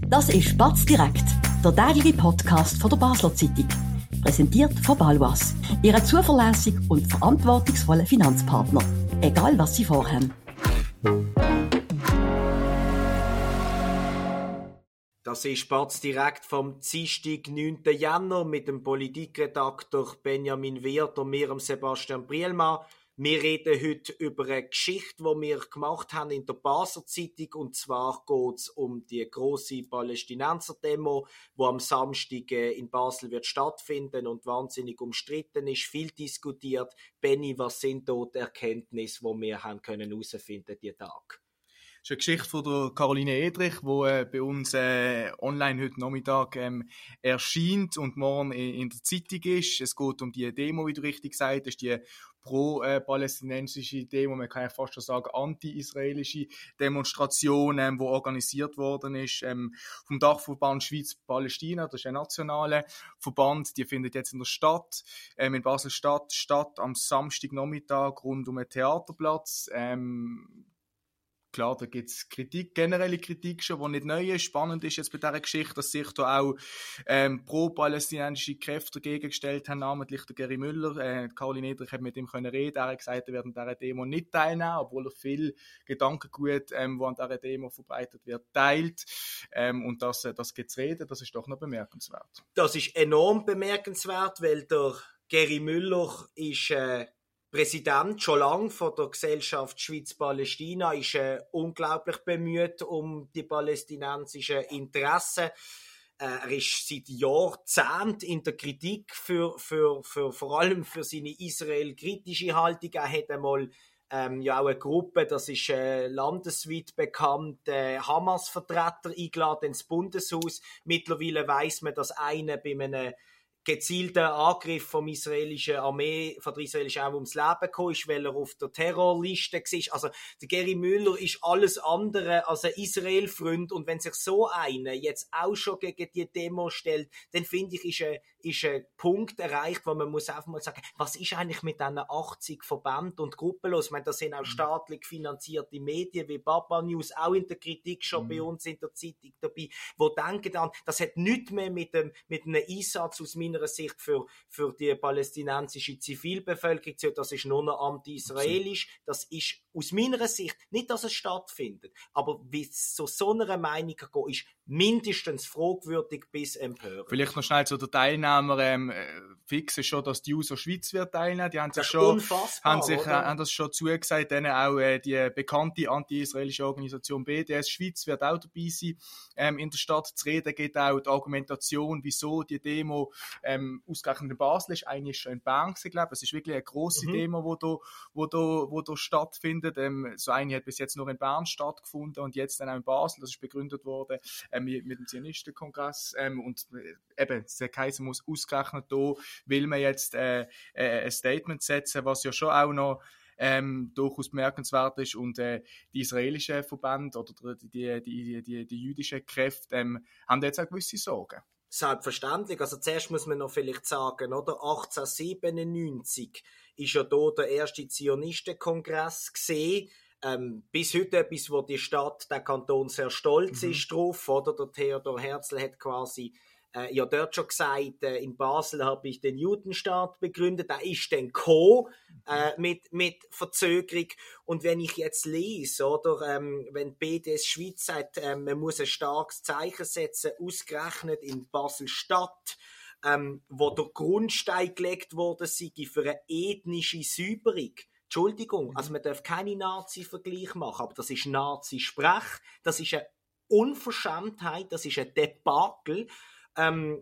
Das ist Batz direkt, der tägliche Podcast von der Basler Zeitung. Präsentiert von Balwas, Ihrem zuverlässigen und verantwortungsvollen Finanzpartner. Egal, was Sie vorhaben. Das ist Batz direkt vom Dienstag, 9. Jänner mit dem Politikredakteur Benjamin Wirth und mir, Sebastian Brielmann. Wir reden heute über eine Geschichte, die wir gemacht haben in der Basler Zeitung. Und zwar geht es um die grosse Palästinenser-Demo, die am Samstag in Basel wird stattfinden und wahnsinnig umstritten ist, viel diskutiert. Benni, was sind dort die Erkenntnisse, die wir haben können herausfinden diesen Tag? Das ist eine Geschichte von der Caroline Edrich, die bei uns online heute Nachmittag erscheint und morgen in der Zeitung ist. Es geht um die Demo, wie du richtig gesagt hast, die pro-palästinensische Demo, man kann ja fast schon sagen anti-israelische Demonstration, die organisiert worden ist vom Dachverband Schweiz-Palästina. Das ist ein nationaler Verband, die findet jetzt in der Stadt, in Basel-Stadt statt, am Samstagnachmittag rund um einen Theaterplatz. Klar, da gibt es generelle Kritik schon, die nicht neu ist. Spannend ist jetzt bei dieser Geschichte, dass sich da auch pro-palästinensische Kräfte dagegen gestellt haben, namentlich der Geri Müller. Caroline Edrich hat mit ihm reden. Er hat gesagt, er wird an dieser Demo nicht teilnehmen, obwohl er viel Gedankengut, wo an dieser Demo verbreitet wird, teilt. Und das gibt zu reden, das ist doch noch bemerkenswert. Das ist enorm bemerkenswert, weil der Geri Müller ist Präsident schon lange von der Gesellschaft Schweiz-Palästina, ist unglaublich bemüht um die palästinensischen Interessen. Er ist seit Jahrzehnten in der Kritik vor allem für seine israel-kritische Haltung. Er hat einmal ja auch eine Gruppe, das ist landesweit bekannt, Hamas-Vertreter eingeladen ins Bundeshaus. Mittlerweile weiss man, dass einer bei einem gezielten Angriff von der israelischen Armee ums Leben gekommen ist, weil er auf der Terrorliste war. Also der Geri Müller ist alles andere als ein Israel-Freund, und wenn sich so einer jetzt auch schon gegen die Demo stellt, dann finde ich, ist ein Punkt erreicht, wo man muss einfach mal sagen, was ist eigentlich mit diesen 80 Verbänden und Gruppen los? Ich meine, da sind auch staatlich finanzierte Medien wie Baba News auch in der Kritik schon bei uns in der Zeitung dabei, wo denken dann, das hat nichts mehr mit einem Einsatz aus meiner Sicht für die palästinensische Zivilbevölkerung zu tun. Das ist nur noch anti-israelisch. Das ist aus meiner Sicht nicht, dass es stattfindet, aber wie es zu so einer Meinung geht, ist mindestens fragwürdig bis empörend. Vielleicht noch schnell zu der Teilnehmer. Fix ist schon, dass die User Schweiz wird teilnehmen. Die haben das sich schon, haben das schon zugesagt. Dann auch die bekannte anti-israelische Organisation BDS Schweiz wird auch dabei sein. In der Stadt zu reden geht auch die Argumentation, wieso die Demo ausgerechnet in Basel ist. Eine ist schon in Bern gewesen, glaube ich. Es ist wirklich eine grosse Demo, wo da stattfindet. So eine hat bis jetzt nur in Bern stattgefunden und jetzt dann auch in Basel. Das ist begründet worden mit dem Zionistenkongress. Und eben, der Kaiser muss ausgerechnet da, will man jetzt ein Statement setzen, was ja schon auch noch durchaus bemerkenswert ist, und die israelischen Verbände oder die jüdischen Kräfte haben jetzt auch gewisse Sorgen. Selbstverständlich. Also zuerst muss man noch vielleicht sagen, oder? 1897 ist ja da der erste Zionistenkongress gesehen. Bis heute etwas, wo die Stadt, der Kanton sehr stolz ist drauf, oder? Der Theodor Herzl hat quasi ja dort schon gesagt, in Basel habe ich den Judenstaat begründet, da ist dann mit Verzögerung. Und wenn ich jetzt lese, oder, wenn BDS Schweiz sagt, man muss ein starkes Zeichen setzen, ausgerechnet in Basel-Stadt, wo der Grundstein gelegt wurde sei für eine ethnische Säuberung. Entschuldigung, also man darf keine Nazi-Vergleich machen, aber das ist Nazi-Sprech, das ist eine Unverschämtheit, das ist ein Debakel. Die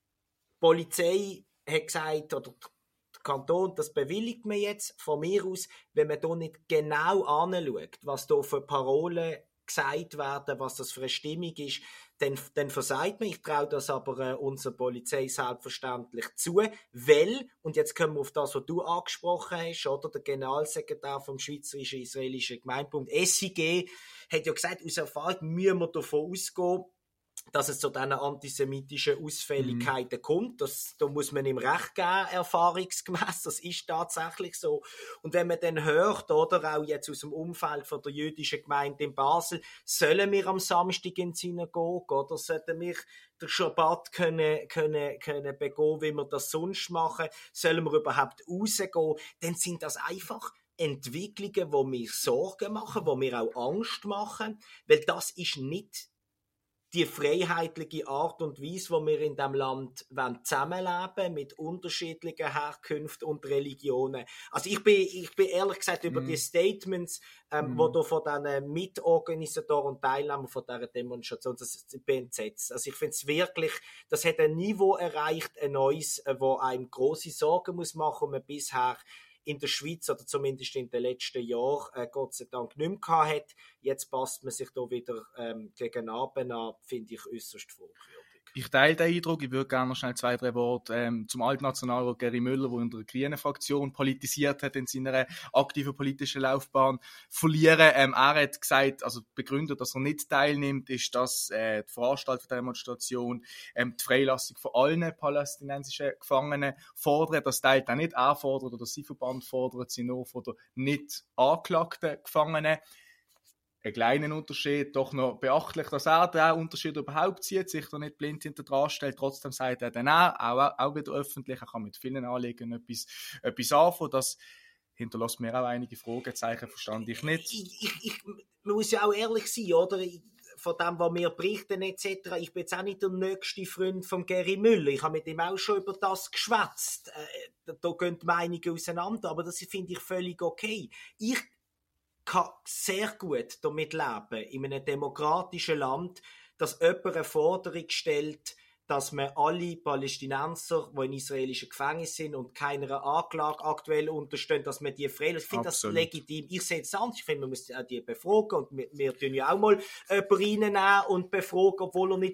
Polizei hat gesagt, oder der Kanton, das bewilligt man jetzt von mir aus, wenn man hier nicht genau anschaut, was hier für Parolen gesagt werden, was das für eine Stimmung ist, dann versagt man. Ich traue das aber unserer Polizei selbstverständlich zu, weil, und jetzt kommen wir auf das, was du angesprochen hast, oder der Generalsekretär vom Schweizerischen Israelischen Gemeindebund, SIG, hat ja gesagt, aus Erfahrung müssen wir davon ausgehen, dass es zu diesen antisemitischen Ausfälligkeiten kommt. Da muss man ihm recht geben, erfahrungsgemäß. Das ist tatsächlich so. Und wenn man dann hört, oder auch jetzt aus dem Umfeld von der jüdischen Gemeinde in Basel, sollen wir am Samstag in die Synagoge oder sollten wir den Schabbat können begehen, wie wir das sonst machen? Sollen wir überhaupt rausgehen? Dann sind das einfach Entwicklungen, die mir Sorgen machen, die mir auch Angst machen, weil das ist nicht die freiheitliche Art und Weise, wo wir in diesem Land zusammenleben mit unterschiedlichen Herkünften und Religionen. Also ich bin ehrlich gesagt über die Statements, wo da von diesen Mitorganisatoren und Teilnehmern von dieser Demonstration, ich bin entsetzt. Also ich finde es wirklich, das hat ein Niveau erreicht, ein neues, wo einem grosse Sorgen muss machen und man bisher in der Schweiz oder zumindest in den letzten Jahren Gott sei Dank nicht mehr gehabt hat. Jetzt passt man sich da wieder gegen Abend an, finde ich äußerst fragwürdig. Ich teile den Eindruck. Ich würde gerne noch schnell 2-3 Worte zum Altnationalrat Geri Müller, der in der grünen Fraktion politisiert hat in seiner aktiven politischen Laufbahn, verlieren. Er hat gesagt, also begründet, dass er nicht teilnimmt, ist, dass die Veranstaltung der Demonstration die Freilassung von allen palästinensischen Gefangenen fordert. Das teilt er nicht. Er fordert oder sein Verband fordert sie nur von der nicht angeklagten Gefangenen. Ein kleiner Unterschied, doch noch beachtlich, dass er den Unterschied überhaupt sieht, sich da nicht blind hinter dran stellt. Trotzdem sagt er dann auch wieder öffentlich, er kann mit vielen Anliegen etwas anfangen. Das hinterlässt mir auch einige Fragezeichen, verstand ich nicht. Man muss ja auch ehrlich sein, oder? Von dem, was wir berichten etc. Ich bin jetzt auch nicht der nächste Freund von Geri Müller. Ich habe mit ihm auch schon über das geschwätzt. Da gehen die Meinungen auseinander, aber das finde ich völlig okay. Ich kann sehr gut damit leben, in einem demokratischen Land, dass jemand eine Forderung stellt, dass man alle Palästinenser, die in israelischen Gefängnissen sind und keiner Anklage aktuell unterstehen, dass man die freilässt. Ich finde das legitim. Ich sehe es anders. Ich finde, man muss die befragen. Und wir tun ja auch mal jemanden reinnehmen und befragen, obwohl er nicht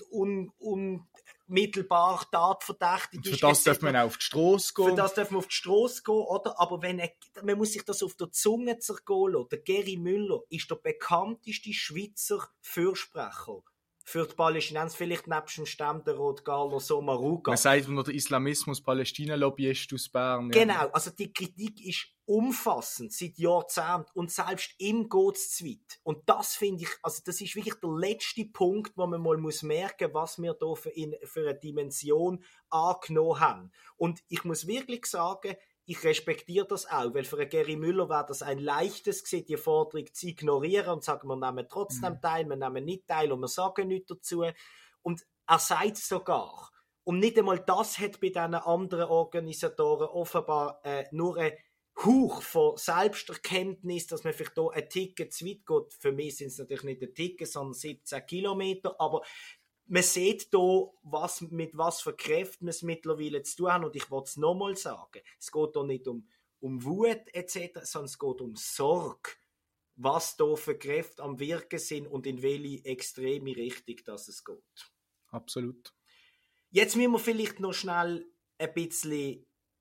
unmittelbar tatverdächtig ist. Für das darf man auch auf die Strasse gehen. Für das darf man auf die Strasse gehen, oder? Aber man muss sich das auf der Zunge zergehen lassen. Der Geri Müller ist der bekannteste Schweizer Fürsprecher für die Palästinenser, vielleicht nebst dem Ständerat Carlos Sommaruga. Man sagt nur der Islamismus-Palästina-Lobbyist aus Bern. Ja. Genau, also die Kritik ist umfassend seit Jahrzehnten und selbst ihm geht es zu weit. Und das finde ich, also das ist wirklich der letzte Punkt, wo man mal merken muss, was wir hier für eine Dimension angenommen haben. Und ich muss wirklich sagen, ich respektiere das auch, weil für einen Geri Müller wäre das ein leichtes gewesen, die Forderung zu ignorieren und zu sagen, wir nehmen trotzdem teil, wir nehmen nicht teil und wir sagen nichts dazu. Und er sagt es sogar. Und nicht einmal das hat bei diesen anderen Organisatoren offenbar nur ein Hauch von Selbsterkenntnis, dass man vielleicht hier ein Ticket zu weit geht. Für mich sind es natürlich nicht ein Ticket, sondern 17 Kilometer, aber man sieht hier, mit was für Kräften wir es mittlerweile zu tun haben. Und ich will es nochmal sagen, es geht hier nicht um Wut etc., sondern es geht um Sorge, was hier für Kräfte am Wirken sind und in welche extreme Richtung das es geht. Absolut. Jetzt müssen wir vielleicht noch schnell ein bisschen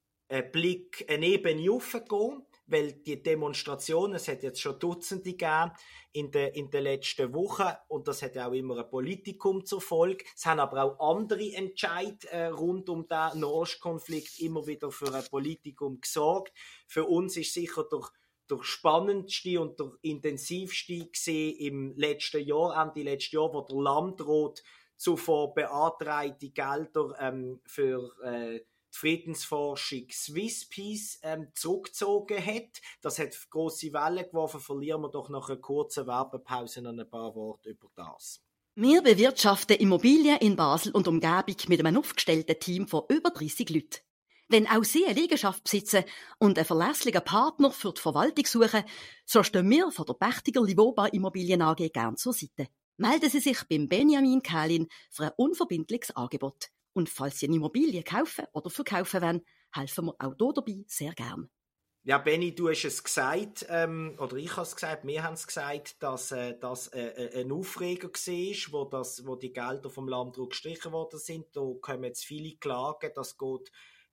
eine Ebene raufgehen, weil die Demonstrationen, es hat jetzt schon Dutzende gegeben in den letzten Wochen und das hat ja auch immer ein Politikum zur Folge. Es haben aber auch andere Entscheidungen rund um den Nahostkonflikt immer wieder für ein Politikum gesorgt. Für uns ist sicher der spannendste und der intensivste gesehen im letzten Jahr, Ende letzten Jahr, wo der Landrat zuvor beantragte Gelder für die Friedensforschung Swiss Peace zurückgezogen hat. Das hat grosse Wellen geworfen. Verlieren wir doch nach einer kurzen Werbepause noch ein paar Worte über das. Wir bewirtschaften Immobilien in Basel und Umgebung mit einem aufgestellten Team von über 30 Leuten. Wenn auch Sie eine Liegenschaft besitzen und einen verlässlichen Partner für die Verwaltung suchen, so stehen wir von der Pächtiger Livoba Immobilien AG gern zur Seite. Melden Sie sich beim Benjamin Kählin für ein unverbindliches Angebot. Und falls Sie eine Immobilie kaufen oder verkaufen wollen, helfen wir auch hier dabei sehr gern. Ja, Benni, du hast es gesagt, oder ich habe es gesagt, wir haben es gesagt, dass das ein Aufreger war, wo die Gelder vom Landrat gestrichen worden sind. Da kommen jetzt viele Klagen, das geht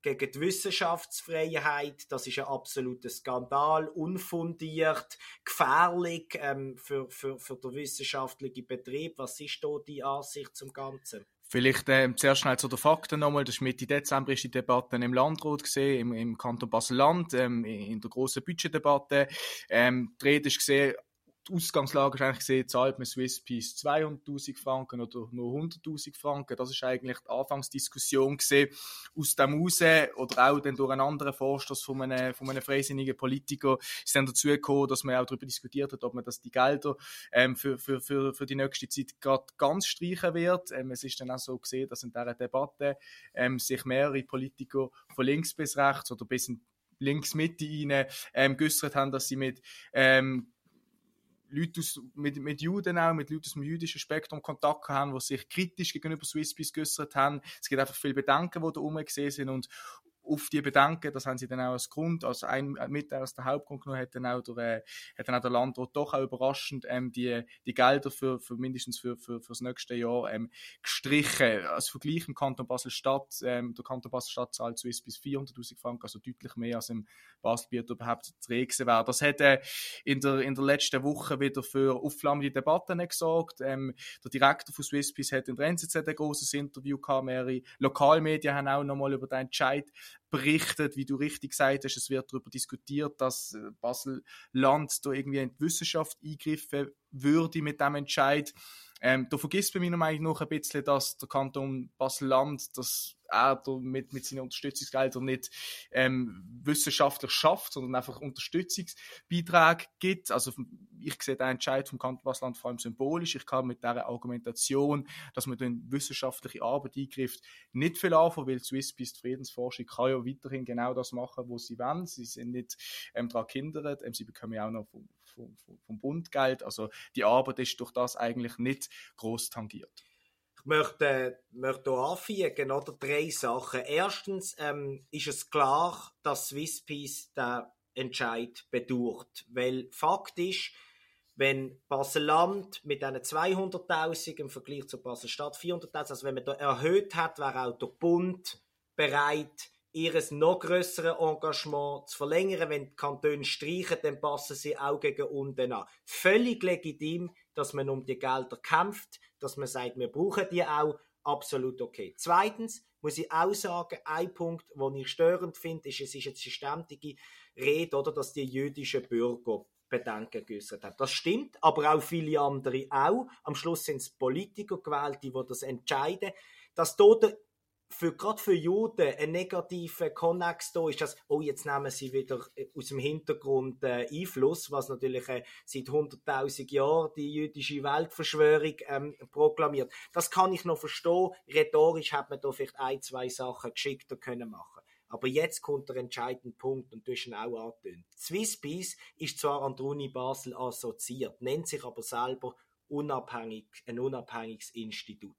gegen die Wissenschaftsfreiheit. Das ist ein absoluter Skandal, unfundiert, gefährlich für den wissenschaftlichen Betrieb. Was ist da die Ansicht zum Ganzen? Vielleicht zuerst schnell zu den Fakten nochmal. Das ist Mitte Dezember ist die Debatte im Landrat gesehen, im Kanton Basel-Land, in der grossen Budgetdebatte. Die Rede ist gesehen, die Ausgangslage ist eigentlich gesehen, zahlt man Swisspeace 200'000 Franken oder nur 100'000 Franken. Das ist eigentlich die Anfangsdiskussion gesehen. Aus dem raus, oder auch dann durch einen anderen Vorstoß von einem freisinnigen Politiker, ist dann dazu gekommen, dass man auch darüber diskutiert hat, ob man die Gelder für die nächste Zeit gerade ganz streichen wird. Es ist dann auch so gesehen, dass in dieser Debatte sich mehrere Politiker von links bis rechts oder bis in links-Mitte rein geäussert haben, dass sie mit Juden auch, mit Leuten aus dem jüdischen Spektrum Kontakt haben, die sich kritisch gegenüber Swisspeace geäussert haben. Es gibt einfach viele Bedenken, die da rumgesehen sind, und auf die Bedenken, das haben sie dann auch als Grund, als aus der Hauptgrund genommen, hat dann auch der Landrat doch auch überraschend die Gelder für mindestens für das nächste Jahr gestrichen. Als Vergleich im Kanton Basel-Stadt, der Kanton Basel-Stadt zahlt Swisspeace 400'000 Franken, also deutlich mehr als im Basel-Biet überhaupt zu regeln wäre. Das hat in der letzten Woche wieder für aufflammende Debatten gesorgt. Der Direktor von Swisspeace hat in der NZZ ein grosses Interview gehabt, mehrere Lokalmedien haben auch nochmal über den Entscheid berichtet, wie du richtig gesagt hast, es wird darüber diskutiert, dass Basel-Land da irgendwie in die Wissenschaft eingreifen würde mit dem Entscheid. Da vergisst man meiner Meinung nach ein bisschen, dass der Kanton Basel-Land, dass er da mit seinen Unterstützungsgeldern nicht wissenschaftlich schafft, sondern einfach Unterstützungsbeiträge gibt. Also ich sehe den Entscheid vom Kanton Basel-Land vor allem symbolisch. Ich kann mit dieser Argumentation, dass man in wissenschaftliche Arbeit eingreift, nicht viel anfangen, weil Swisspeace, die Friedensforschung, kann ja weiterhin genau das machen, was sie wollen. Sie sind nicht daran gehindert. Sie bekommen ja auch noch vom Bund Geld. Also die Arbeit ist durch das eigentlich nicht gross tangiert. Ich möchte hier anfügen, oder 3 Sachen. Erstens ist es klar, dass Swisspeace den Entscheid bedauert. Weil Fakt ist, wenn Basel-Land mit diesen 200'000 im Vergleich zu Basel-Stadt 400'000, also wenn man da erhöht hat, wäre auch der Bund bereit, ihres noch grösseren Engagement zu verlängern. Wenn die Kantone streichen, dann passen sie auch gegen unten an. Völlig legitim, dass man um die Gelder kämpft, dass man sagt, wir brauchen die auch, absolut okay. Zweitens muss ich auch sagen, ein Punkt, den ich störend finde, ist, es ist jetzt eine ständige Rede, oder, dass die jüdischen Bürger Bedenken geäußert haben. Das stimmt, aber auch viele andere auch. Am Schluss sind es Politiker gewählt, die das entscheiden. Dass dort gerade für Juden ein negativer Konnex da ist, dass, jetzt nehmen sie wieder aus dem Hintergrund Einfluss, was natürlich seit 100'000 Jahren die jüdische Weltverschwörung proklamiert. Das kann ich noch verstehen. Rhetorisch hat man da vielleicht 1, 2 Sachen geschickter können machen. Aber jetzt kommt der entscheidende Punkt, und du hast ihn auch angetönt. Swisspeace ist zwar an der Uni Basel assoziiert, nennt sich aber selber ein unabhängiges Institut.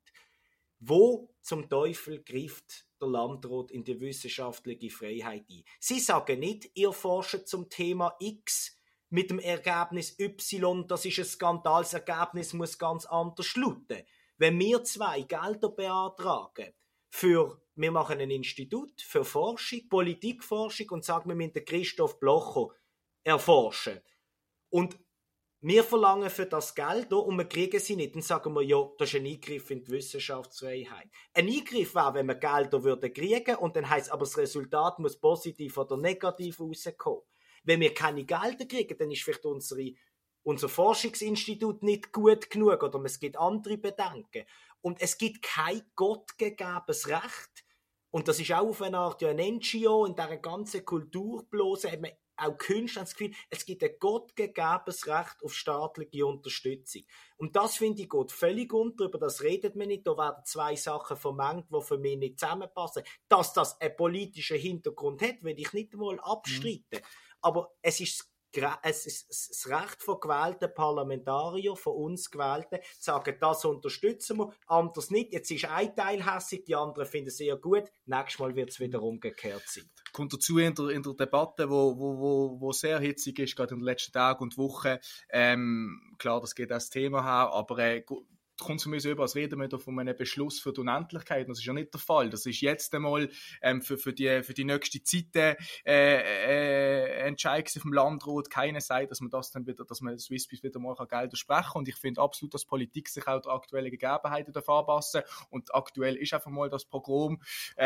Wo zum Teufel greift der Landrat in die wissenschaftliche Freiheit ein? Sie sagen nicht, ihr forscht zum Thema X mit dem Ergebnis Y, das ist ein Skandal, das Ergebnis muss ganz anders lauten. Wenn wir 2 Gelder beantragen, wir machen ein Institut für Forschung, Politikforschung, und sagen, wir müssen den Christoph Blocher erforschen. Und wir verlangen für das Geld und wir kriegen sie nicht. Dann sagen wir, ja, das ist ein Eingriff in die Wissenschaftsfreiheit. Ein Eingriff wäre, wenn wir Gelder kriegen würden, und dann heisst aber, das Resultat muss positiv oder negativ rauskommen. Wenn wir keine Gelder kriegen, dann ist vielleicht unser Forschungsinstitut nicht gut genug, oder es gibt andere Bedenken. Und es gibt kein gottgegebenes Recht. Und das ist auch auf eine Art ein NGO, in dieser ganzen Kulturblase hat man auch Künstler das Gefühl, es gibt ein gottgegebenes Recht auf staatliche Unterstützung. Und das, finde ich, geht völlig unter, über das redet man nicht. Da werden 2 Sachen vermengt, die für mich nicht zusammenpassen. Dass das einen politischen Hintergrund hat, will ich nicht einmal abstreiten. Aber es ist das Recht von gewählten Parlamentariern, von uns Gewählten, zu sagen, das unterstützen wir, anders nicht. Jetzt ist ein Teil hässig, die anderen finden es sehr gut. Nächstes Mal wird es wieder umgekehrt sein. Kommt dazu in der Debatte, wo sehr hitzig ist, gerade in den letzten Tagen und Wochen. Klar, das geht als Thema her, aber kommt es mir so über, als reden wir da von einem Beschluss für die Unendlichkeit. Das ist ja nicht der Fall. Das ist jetzt einmal für die nächste Zeit Entscheid vom Landrat. Keiner sagt, dass man Swisspeace wieder mal Geld sprechen kann. Und ich finde absolut, dass Politik sich auch der aktuellen Gegebenheiten anpassen darf. Und aktuell ist einfach mal das Programm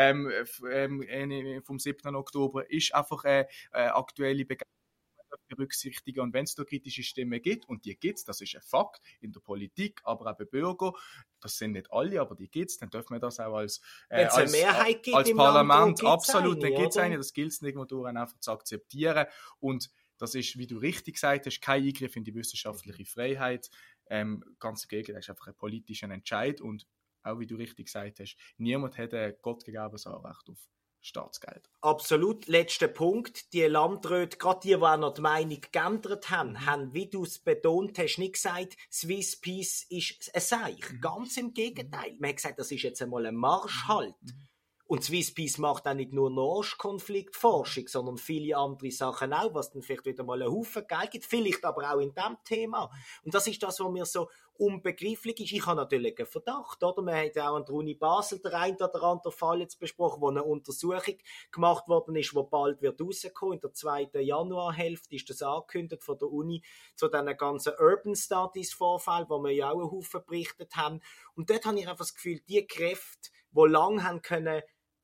vom 7. Oktober ist einfach aktuelle berücksichtigen. Und wenn es da kritische Stimmen gibt, und die gibt es, das ist ein Fakt, in der Politik, aber auch bei Bürgern, das sind nicht alle, aber die gibt es, dann dürfen wir das auch als Mehrheit gibt als im Parlament, Land, absolut, dann gibt es oder? eine, das gilt es nicht nur einfach zu akzeptieren. Und das ist, wie du richtig gesagt hast, kein Eingriff in die wissenschaftliche Freiheit. Ganz im Gegenteil, das ist einfach ein politischer Entscheid. Und auch wie du richtig gesagt hast, niemand hat ein gottgegebenes Anrecht auf Staatsgeld. Absolut. Letzter Punkt. Die Landräte, gerade die noch die Meinung geändert haben, wie du es betont hast, nicht gesagt, Swisspeace ist ein Seich. Ganz im Gegenteil. Man hat gesagt, das ist jetzt einmal ein Marschhalt. Und Swisspeace macht auch nicht nur Nahostkonfliktforschung, sondern viele andere Sachen auch, was dann vielleicht wieder mal einen Haufen Geld gibt, vielleicht aber auch in diesem Thema. Und das ist das, was mir so unbegreiflich ist. Ich habe natürlich einen Verdacht, oder? Man hat ja auch an der Uni Basel den einen oder anderen Fall jetzt besprochen, wo eine Untersuchung gemacht worden ist, die bald wird rauskommen. In der 2. Januarhälfte ist das angekündigt von der Uni zu diesen ganzen Urban Studies Vorfällen, wo wir ja auch einen Haufen berichtet haben. Und dort habe ich einfach das Gefühl, die Kräfte, die lange haben können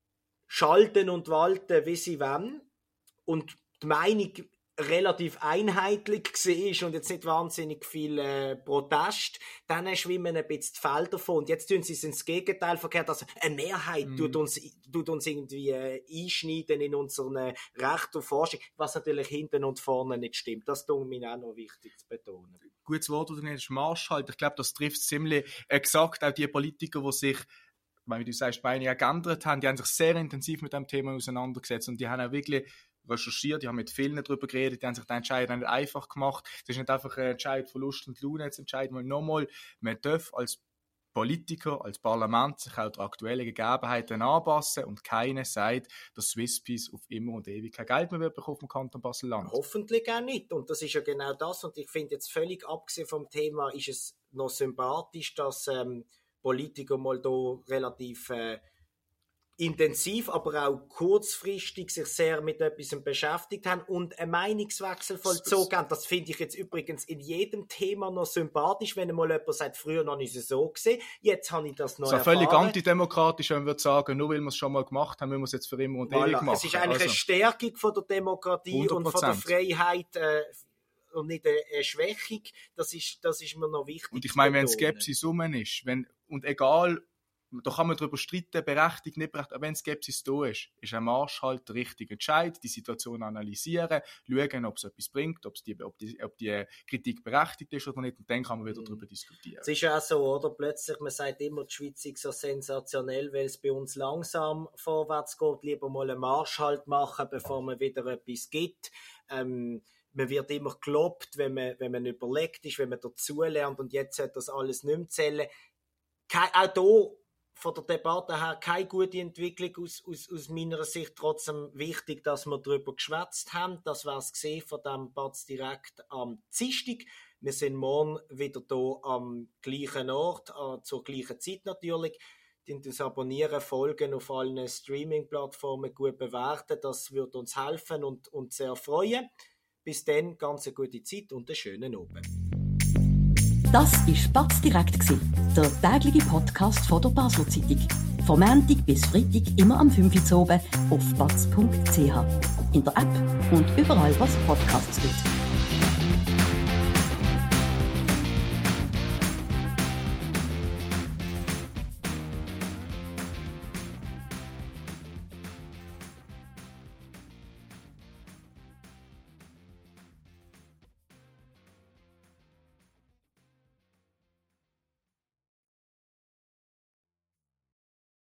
schalten und walten, wie sie wollen, und die Meinung relativ einheitlich war und jetzt nicht wahnsinnig viel Protest, dann schwimmen ein bisschen die Felder davon. Und jetzt tun sie es ins Gegenteil verkehrt. Also eine Mehrheit tut uns irgendwie einschneiden in unseren Recht und Forschung, was natürlich hinten und vorne nicht stimmt. Das tut mir auch noch wichtig zu betonen. Gutes Wort, du nennst Marschhalt. Ich glaube, das trifft ziemlich exakt auch die Politiker, die sich, wie du sagst, Beine geändert haben, die haben sich sehr intensiv mit dem Thema auseinandergesetzt und die haben auch wirklich recherchiert, die haben mit vielen darüber geredet, die haben sich den Entscheid nicht einfach gemacht. Es ist nicht einfach ein Entscheid von Lust und Laune zu entscheiden, weil nochmal, man darf als Politiker, als Parlament sich auch der aktuellen Gegebenheiten anpassen und keiner sagt, dass Swisspeace auf immer und ewig kein Geld mehr wird bekommen vom Kanton Basel-Land. Hoffentlich auch nicht. Und das ist ja genau das. Und ich finde jetzt völlig abgesehen vom Thema, ist es noch sympathisch, dass Politiker mal da relativ intensiv, aber auch kurzfristig sich sehr mit etwas beschäftigt haben und einen Meinungswechsel vollzogen haben. Das finde ich jetzt übrigens in jedem Thema noch sympathisch, wenn mal jemand sagt, früher noch nicht so gesehen, jetzt habe ich das noch erfahren. Das ist völlig antidemokratisch, wenn wir sagen, nur weil wir es schon mal gemacht haben, müssen wir es jetzt für immer und ewig machen. Es ist eigentlich eine Stärkung von der Demokratie 100%. Und von der Freiheit und nicht eine Schwächung. Das ist mir noch wichtig. Und ich meine, wenn Skepsis rum ist, und egal, da kann man darüber streiten, berechtigt, nicht berechtigt, aber wenn Skepsis da ist ein Marschhalt der richtige Entscheid, die Situation analysieren, schauen, ob es etwas bringt, ob die Kritik berechtigt ist oder nicht, und dann kann man wieder darüber diskutieren. Es ist ja auch so, oder? Plötzlich, man sagt immer, die Schweiz ist so sensationell, weil es bei uns langsam vorwärts geht, lieber mal einen Marschhalt machen, bevor man wieder etwas gibt. Man wird immer gelobt, wenn man überlegt ist, wenn man dazulernt, und jetzt hat das alles nicht mehr zählen. Auch hier von der Debatte her keine gute Entwicklung aus meiner Sicht. Trotzdem wichtig, dass wir darüber geschwätzt haben. Das war es gesehen von dem Batz direkt am Dienstag. Wir sind morgen wieder hier am gleichen Ort, zur gleichen Zeit natürlich. Das Abonnieren, Folgen auf allen Streaming-Plattformen, gut bewerten. Das wird uns helfen und sehr freuen. Bis dann, ganz eine gute Zeit und einen schönen Abend. Das war Batz direkt, der tägliche Podcast von der Basler Zeitung. Vom Montag bis Freitag immer am 5 Uhr oben auf batz.ch. In der App und überall, was Podcasts gibt.